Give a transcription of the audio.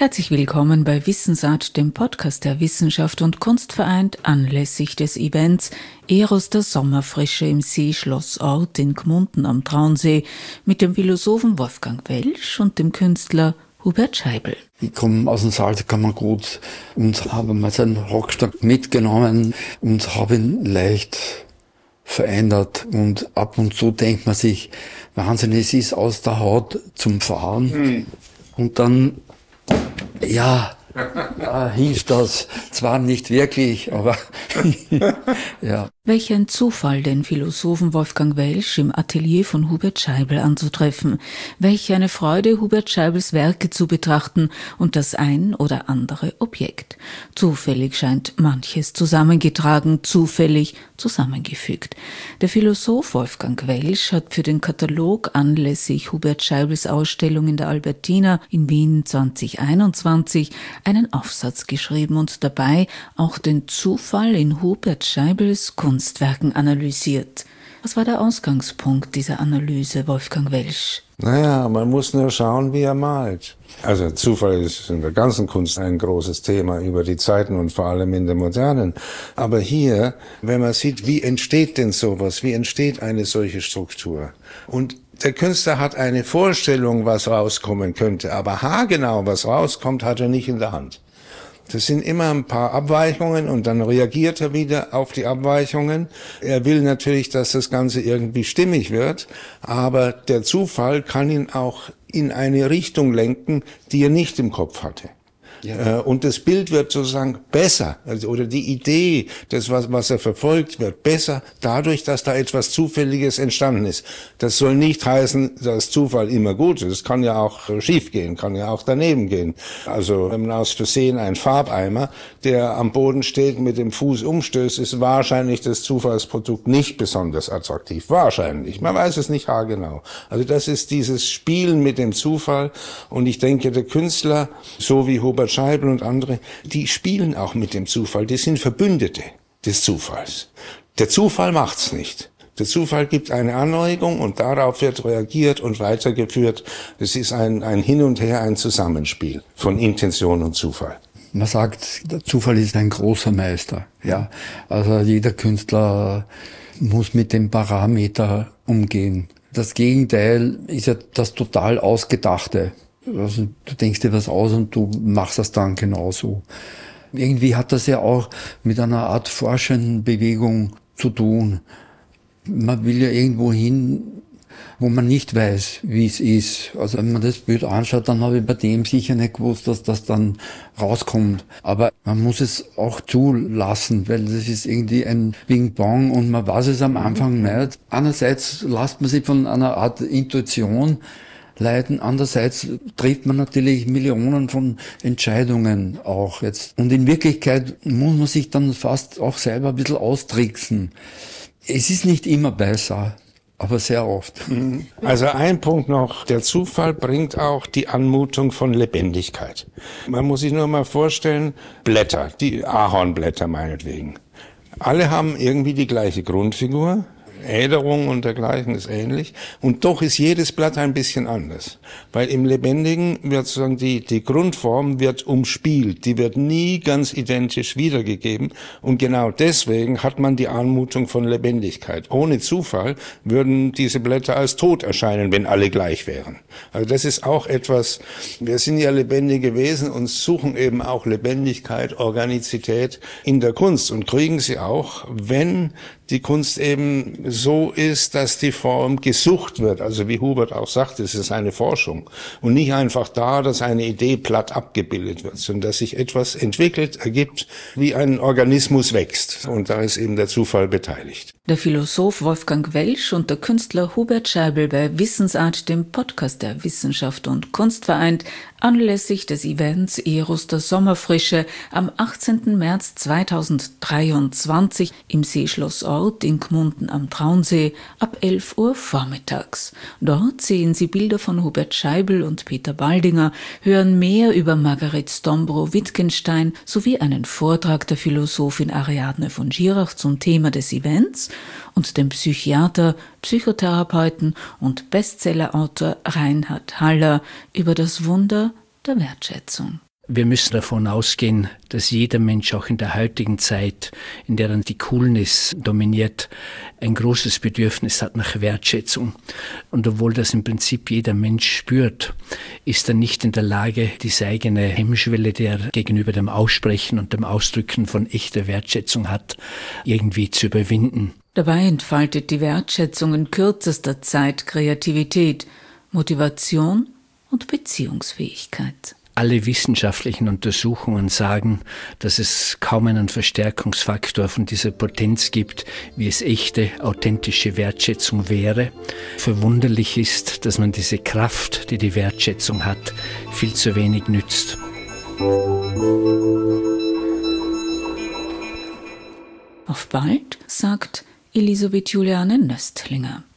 Herzlich willkommen bei Wissensart, dem Podcast der Wissenschaft und Kunst vereint, anlässlich des Events Eros der Sommerfrische im Seeschlossort in Gmunden am Traunsee mit dem Philosophen Wolfgang Welsch und dem Künstler Hubert Scheibl. Ich komme aus dem Salzkammergut und habe mal seinen Rockstock mitgenommen und habe ihn leicht verändert. Und ab und zu denkt man sich, Wahnsinn, es ist aus der Haut zum Fahren. Und dann, hilft das. Zwar nicht wirklich, aber ja. Welch ein Zufall, den Philosophen Wolfgang Welsch im Atelier von Hubert Scheibl anzutreffen. Welch eine Freude, Hubert Scheibls Werke zu betrachten und das ein oder andere Objekt. Zufällig scheint manches zusammengetragen, zufällig zusammengefügt. Der Philosoph Wolfgang Welsch hat für den Katalog anlässlich Hubert Scheibls Ausstellung in der Albertina in Wien 2021 einen Aufsatz geschrieben und dabei auch den Zufall in Hubert Scheibls Kunstwerken analysiert. Was war der Ausgangspunkt dieser Analyse, Wolfgang Welsch? Naja, man muss nur schauen, wie er malt. Also Zufall ist in der ganzen Kunst ein großes Thema über die Zeiten und vor allem in der modernen. Aber hier, wenn man sieht, wie entsteht denn sowas, wie entsteht eine solche Struktur? Und der Künstler hat eine Vorstellung, was rauskommen könnte, aber haargenau, was rauskommt, hat er nicht in der Hand. Das sind immer ein paar Abweichungen und dann reagiert er wieder auf die Abweichungen. Er will natürlich, dass das Ganze irgendwie stimmig wird, aber der Zufall kann ihn auch in eine Richtung lenken, die er nicht im Kopf hatte. Ja. Und das Bild wird sozusagen besser, oder die Idee, das was er verfolgt, wird besser dadurch, dass da etwas Zufälliges entstanden ist. Das soll nicht heißen, dass Zufall immer gut ist. Es kann ja auch schief gehen, kann ja auch daneben gehen. Also wenn man aus Versehen einen Farbeimer, der am Boden steht, mit dem Fuß umstößt, ist wahrscheinlich das Zufallsprodukt nicht besonders attraktiv. Wahrscheinlich. Man weiß es nicht haargenau. Also das ist dieses Spielen mit dem Zufall. Und ich denke, der Künstler, so wie Hubert Scheibl und andere, die spielen auch mit dem Zufall. Die sind Verbündete des Zufalls. Der Zufall macht's nicht. Der Zufall gibt eine Anregung und darauf wird reagiert und weitergeführt. Es ist ein Hin und Her, ein Zusammenspiel von Intention und Zufall. Man sagt, der Zufall ist ein großer Meister. Ja, also jeder Künstler muss mit dem Parameter umgehen. Das Gegenteil ist ja das total Ausgedachte. Also du denkst dir was aus und du machst das dann genauso. Irgendwie hat das ja auch mit einer Art forschenden Bewegung zu tun. Man will ja irgendwo hin, wo man nicht weiß, wie es ist. Also wenn man das Bild anschaut, dann habe ich bei dem sicher nicht gewusst, dass das dann rauskommt. Aber man muss es auch zulassen, weil das ist irgendwie ein Ping-Pong und man weiß es am Anfang nicht. Einerseits lässt man sich von einer Art Intuition leiden. Andererseits trifft man natürlich Millionen von Entscheidungen auch jetzt. Und in Wirklichkeit muss man sich dann fast auch selber ein bisschen austricksen. Es ist nicht immer besser, aber sehr oft. Also ein Punkt noch. Der Zufall bringt auch die Anmutung von Lebendigkeit. Man muss sich nur mal vorstellen, Blätter, die Ahornblätter meinetwegen. Alle haben irgendwie die gleiche Grundfigur. Äderung und dergleichen ist ähnlich. Und doch ist jedes Blatt ein bisschen anders. Weil im Lebendigen wird sozusagen die Grundform wird umspielt. Die wird nie ganz identisch wiedergegeben. Und genau deswegen hat man die Anmutung von Lebendigkeit. Ohne Zufall würden diese Blätter als tot erscheinen, wenn alle gleich wären. Also das ist auch etwas, wir sind ja lebendige Wesen und suchen eben auch Lebendigkeit, Organizität in der Kunst und kriegen sie auch, wenn die Kunst eben so ist, dass die Form gesucht wird. Also wie Hubert auch sagt, es ist eine Forschung. Und nicht einfach da, dass eine Idee platt abgebildet wird, sondern dass sich etwas entwickelt, ergibt, wie ein Organismus wächst. Und da ist eben der Zufall beteiligt. Der Philosoph Wolfgang Welsch und der Künstler Hubert Scheibl bei Wissensart, dem Podcast der Wissenschaft und Kunst vereint, anlässlich des Events Eros der Sommerfrische am 18. März 2023 im Seeschlossort in Gmunden am Traunsee ab 11 Uhr vormittags. Dort sehen Sie Bilder von Hubert Scheibl und Peter Baldinger, hören mehr über Margaret Stombro-Wittgenstein sowie einen Vortrag der Philosophin Ariadne von Schirach zum Thema des Events und dem Psychiater, Psychotherapeuten und Bestsellerautor Reinhard Haller über das Wunder der Wertschätzung. Wir müssen davon ausgehen, dass jeder Mensch auch in der heutigen Zeit, in der dann die Coolness dominiert, ein großes Bedürfnis hat nach Wertschätzung. Und obwohl das im Prinzip jeder Mensch spürt, ist er nicht in der Lage, diese eigene Hemmschwelle, die er gegenüber dem Aussprechen und dem Ausdrücken von echter Wertschätzung hat, irgendwie zu überwinden. Dabei entfaltet die Wertschätzung in kürzester Zeit Kreativität, Motivation und Beziehungsfähigkeit. Alle wissenschaftlichen Untersuchungen sagen, dass es kaum einen Verstärkungsfaktor von dieser Potenz gibt, wie es echte, authentische Wertschätzung wäre. Verwunderlich ist, dass man diese Kraft, die die Wertschätzung hat, viel zu wenig nützt. Auf bald, sagt Elisabeth Juliane Nöstlinger.